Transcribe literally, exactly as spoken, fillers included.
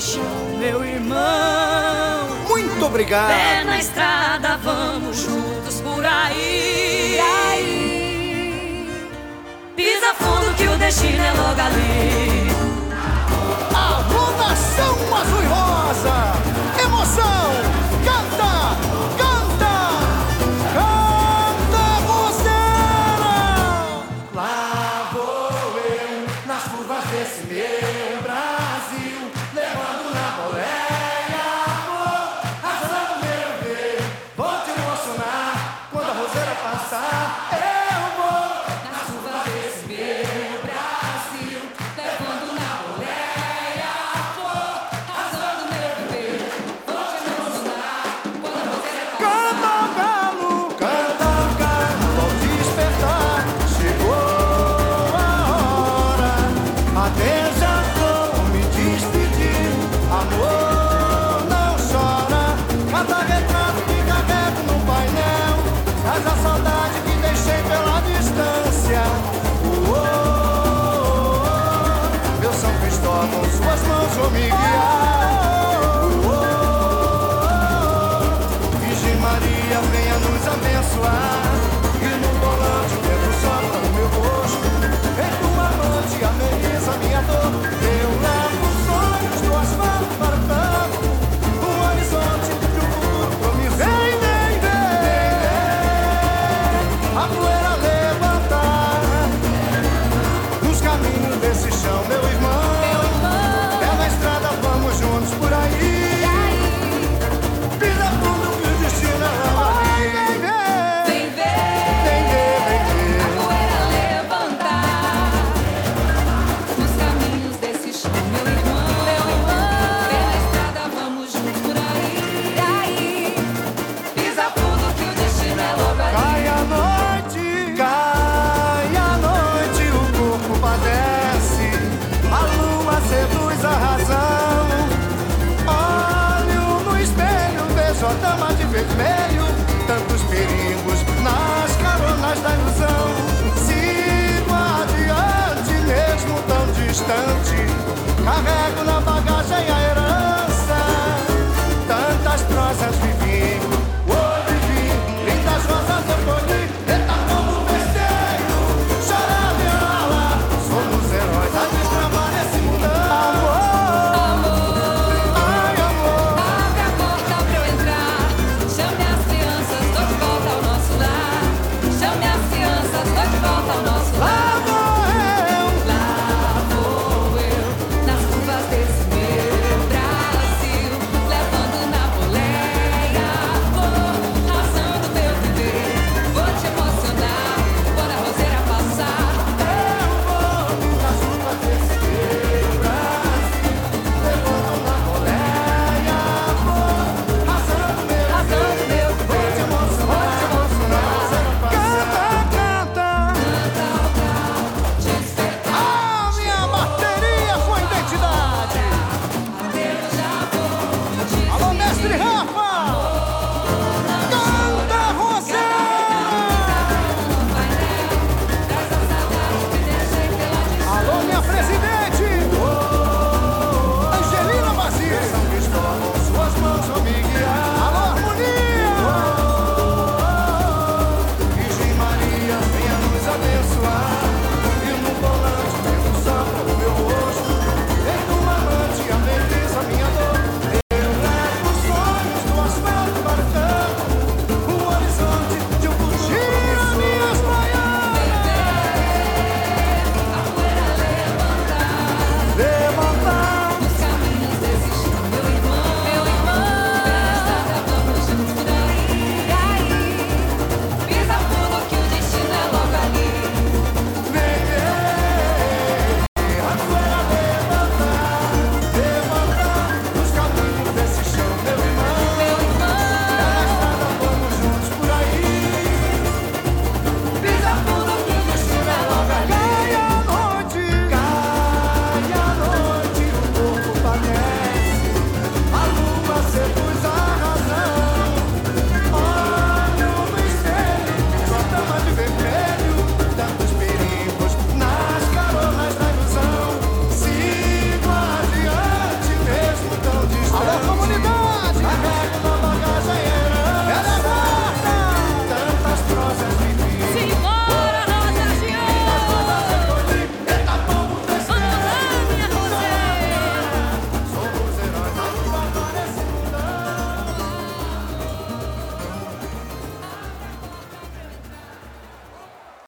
chão, meu irmão. Muito obrigado. Pé na estrada, vamos juntos por aí. aí. Pisa fundo que o destino é logo ali. Alô, nação azul e rosa, emoção, canta, canta, canta Roseira. Lá vou eu, nas curvas desse meu Brasil, levando na boleia amor, arrasando meu ver. Vou te emocionar quando a Roseira passar. Eu vou nas curvas desse meu Brasil, levando na boleia amor, arrasando meu ver. Vou te emocionar quando a Roseira passar. Canta o galo, canta o galo ao despertar. Chegou a hora, até já vou me despedir. Amor, não chora, cada retrato que carrego no painel traz a saudade que deixei pela distância. Oh, oh, oh, meu São Cristóvão, suas mãos vão me guiar. Oh, oh, oh, Virgem Maria, venha nos abençoar. E no volante o vento sopra no meu rosto. Em tua noite ameniza minha dor. Eu levo sonhos do asfalto para o campo, um horizonte de um futuro promissor. Vem, vem, vem, a poeira levantar nos caminhos desse chão, meu irmão. É na estrada, vamos juntos por aí. Pisa fundo que o destino é lá ali. Vem ver Vem ver, vem ver. a poeira levantar nos caminhos desse chão, meu irmão. Pela estrada, vamos juntos por aí. aí. Pisa fundo que o destino é logo ali. Cai a noite, cai a noite, o corpo padece, a lua seduz a razão. Olho no espelho, vejo a dama de vermelho, tantos perigos nas caronas da ilusão. Sigo adiante, mesmo tão distante, carrego na